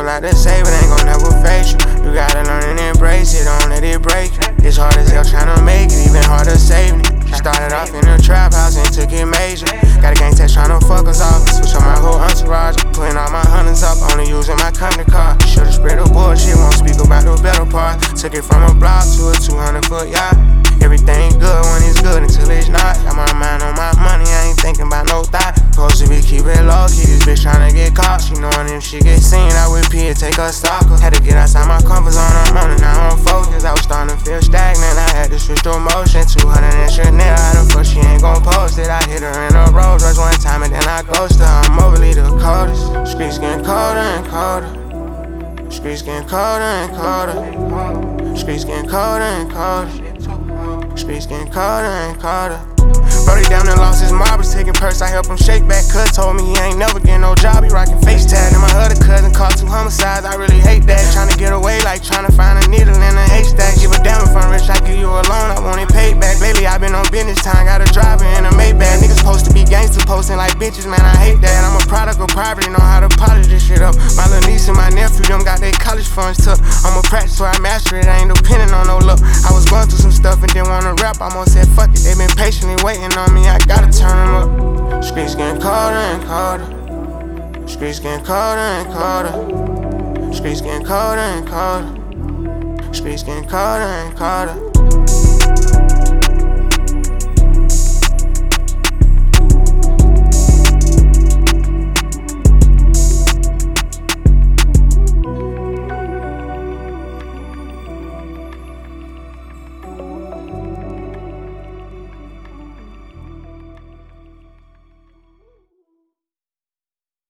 lot to say, but ain't gon' never face you. You gotta learn and embrace it, don't let it break you. It's hard as hell tryna make it, even harder saving it. She started off in a trap house and took it major. Got a gang test tryna fuck us off. Switch on my whole entourage. Putting all my hunters up, only using my company car. Should've spread the bullshit, won't speak about the better part. Took it from a block to a 200-foot yacht. Everything good when it's good until it's not. Got my mind on my money, I ain't thinking about no thought. Supposed to be keeping low key, this bitch tryna get caught. She knowin' if she get seen, I would pee and take a stalker. Had to get outside my comfort zone, I'm on it, now I'm focused. I was starting to feel stagnant, I had to switch to motion. 200 and Chanel, how the fuck she ain't gon' post it? I hit her in a Rolls Royce one time and then I ghosted her. I'm overly the coldest. Streets getting colder and colder. Streets getting colder and colder. Streets getting colder and colder. Streets getting colder and colder. Brody down and lost his marbles, taking purse, I help him shake back. Cuz told me he ain't never getting no job, he rockin' face tag. And my other cousin caught 2 homicides, I really hate that. Tryna get away like tryna find a needle in a haystack. Give a damn if I'm rich, I give you a loan, I want it paid back. Lately I been on business time, got a driver in a Maybach. Niggas supposed to be gangster posting like bitches, man, I hate that. I'm a product of poverty, know how to polish this shit up. My little niece and my nephew, them got their college funds took. I'm a practice so I master it, I ain't depending on no luck. I was going through some stuff and didn't wanna rap, I almost said fuck it. They been patiently waiting on me, I gotta turn them up. Streets getting colder and colder. Streets getting colder and colder. Streets getting colder and colder. Streets getting colder and colder.